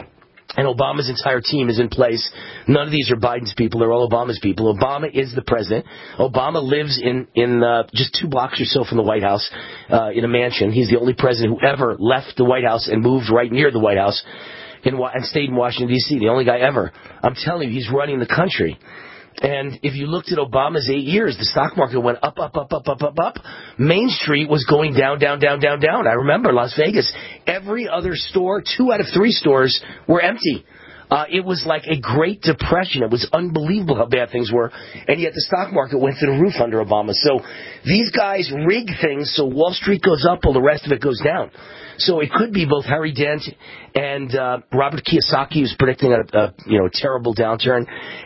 And Obama's entire team is in place. None of these are Biden's people. They're all Obama's people. Obama is the president. Obama lives in just 2 blocks or so from the White House in a mansion. He's the only president who ever left the White House and moved right near the White House and stayed in Washington, D.C., the only guy ever. I'm telling you, he's running the country. And if you looked at Obama's 8 years, the stock market went up, up, up, up, up, up, up. Main Street was going down, down, down, down, down. I remember Las Vegas. Every other store, 2 out of 3 stores were empty. It was like a Great Depression. It was unbelievable how bad things were, and yet the stock market went through the roof under Obama. So these guys rig things so Wall Street goes up while the rest of it goes down. So it could be both Harry Dent and Robert Kiyosaki, who's predicting a terrible downturn,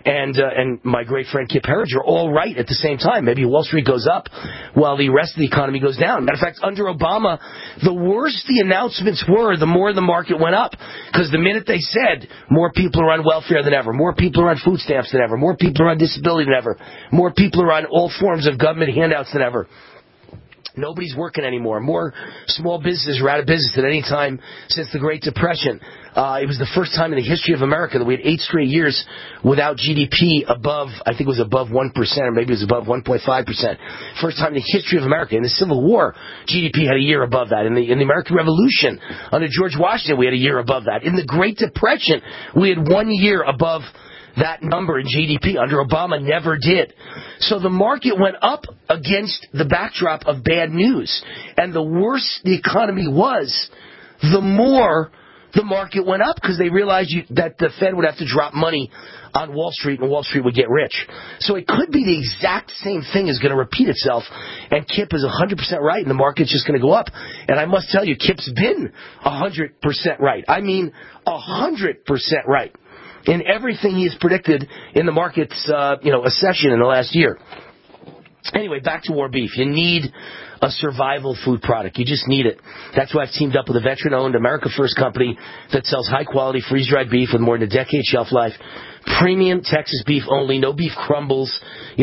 and my great friend Kip Herriage are all right at the same time. Maybe Wall Street goes up while the rest of the economy goes down. Matter of fact, under Obama, the worse the announcements were, the more the market went up. Because the minute they said more people are on welfare than ever, more people are on food stamps than ever, more people are on disability than ever, more people are on all forms of government handouts than ever, nobody's working anymore. More small businesses are out of business at any time since the Great Depression. It was the first time in the history of America that we had 8 straight years without GDP above, I think it was above 1%, or maybe it was above 1.5%. First time in the history of America. In the Civil War, GDP had a year above that. In the American Revolution, under George Washington, we had a year above that. In the Great Depression, we had 1 year above that number in GDP. Under Obama, never did. So the market went up against the backdrop of bad news. And the worse the economy was, the more the market went up, because they realized that the Fed would have to drop money on Wall Street and Wall Street would get rich. So it could be the exact same thing is going to repeat itself, and Kip is 100% right, and the market's just going to go up. And I must tell you, Kip's been 100% right. I mean 100% right in everything he has predicted in the market's accession in the last year. Anyway, back to war beef. You need a survival food product. You just need it. That's why I've teamed up with a veteran-owned America First company that sells high-quality freeze-dried beef with more than a decade shelf life. Premium Texas beef only, no beef crumbles,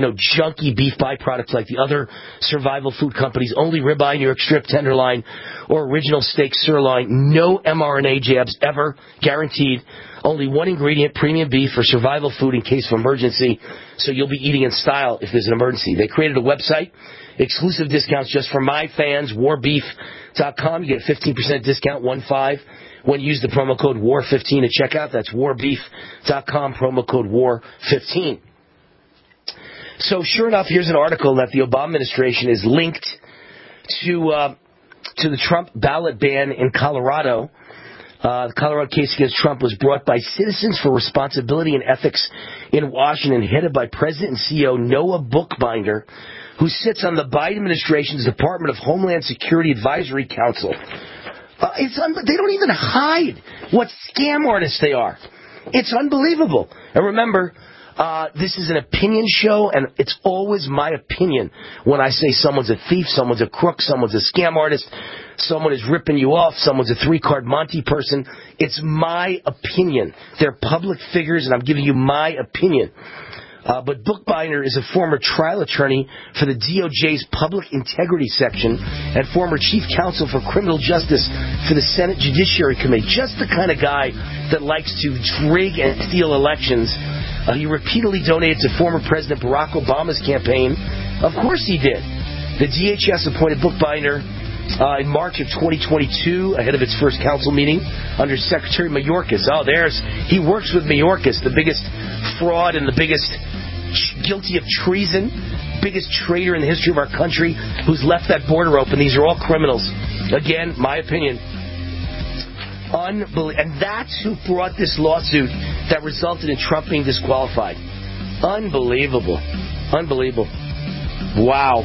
junky beef byproducts like the other survival food companies. Only ribeye, New York strip, tenderloin, or original steak sirloin. No mRNA jabs ever, guaranteed. Only one ingredient, premium beef for survival food in case of emergency, so you'll be eating in style if there's an emergency. They created a website, exclusive discounts just for my fans, warbeef.com. You get a 15% discount, 15, when you use the promo code WAR15 at checkout. That's warbeef.com, promo code WAR15. So sure enough, here's an article that the Obama administration is linked to the Trump ballot ban in Colorado. The Colorado case against Trump was brought by Citizens for Responsibility and Ethics in Washington, headed by President and CEO Noah Bookbinder, who sits on the Biden administration's Department of Homeland Security Advisory Council. They don't even hide what scam artists they are. It's unbelievable. And remember, this is an opinion show, and it's always my opinion when I say someone's a thief, someone's a crook, someone's a scam artist, someone is ripping you off, someone's a 3-card Monty person. It's my opinion. They're public figures, and I'm giving you my opinion. But Bookbinder is a former trial attorney for the DOJ's Public Integrity Section and former chief counsel for criminal justice for the Senate Judiciary Committee. Just the kind of guy that likes to rig and steal elections. He repeatedly donated to former President Barack Obama's campaign. Of course he did. The DHS appointed Bookbinder in March of 2022, ahead of its first council meeting, under Secretary Mayorkas. He works with Mayorkas, the biggest fraud and the biggest guilty of treason, biggest traitor in the history of our country, who's left that border open. These are all criminals. Again, my opinion. And that's who brought this lawsuit that resulted in Trump being disqualified. Unbelievable. Wow.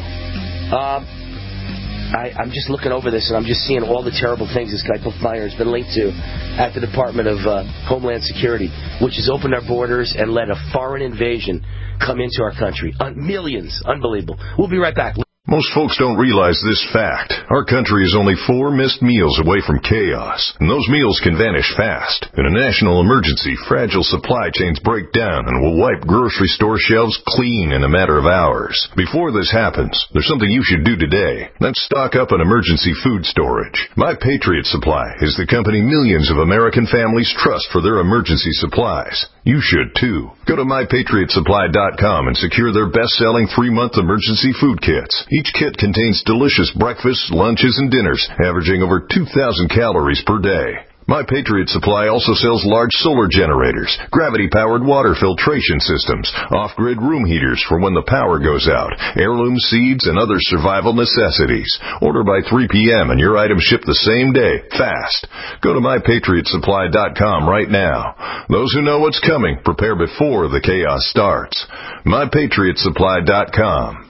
I'm just looking over this, and I'm just seeing all the terrible things this guy Bookbinder has been linked to at the Department of Homeland Security, which has opened our borders and let a foreign invasion come into our country. Millions. Unbelievable. We'll be right back. Most folks don't realize this fact. Our country is only 4 missed meals away from chaos, and those meals can vanish fast. In a national emergency, fragile supply chains break down and will wipe grocery store shelves clean in a matter of hours. Before this happens, there's something you should do today. That's stock up on emergency food storage. My Patriot Supply is the company millions of American families trust for their emergency supplies. You should too. Go to MyPatriotSupply.com and secure their best-selling 3-month emergency food kits. Each kit contains delicious breakfasts, lunches, and dinners, averaging over 2,000 calories per day. My Patriot Supply also sells large solar generators, gravity-powered water filtration systems, off-grid room heaters for when the power goes out, heirloom seeds, and other survival necessities. Order by 3 p.m. and your items ship the same day, fast. Go to MyPatriotSupply.com right now. Those who know what's coming prepare before the chaos starts. MyPatriotSupply.com.